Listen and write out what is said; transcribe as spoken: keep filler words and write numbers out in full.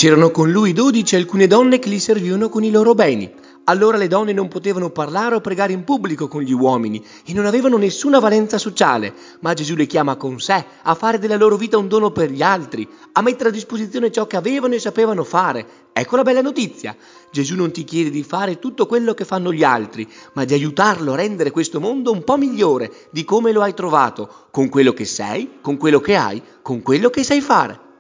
C'erano con lui dodici e alcune donne che gli servivano con i loro beni. Allora le donne non potevano parlare o pregare in pubblico con gli uomini e non avevano nessuna valenza sociale, ma Gesù le chiama con sé a fare della loro vita un dono per gli altri, a mettere a disposizione ciò che avevano e sapevano fare. Ecco la bella notizia. Gesù non ti chiede di fare tutto quello che fanno gli altri, ma di aiutarlo a rendere questo mondo un po' migliore di come lo hai trovato, con quello che sei, con quello che hai, con quello che sai fare.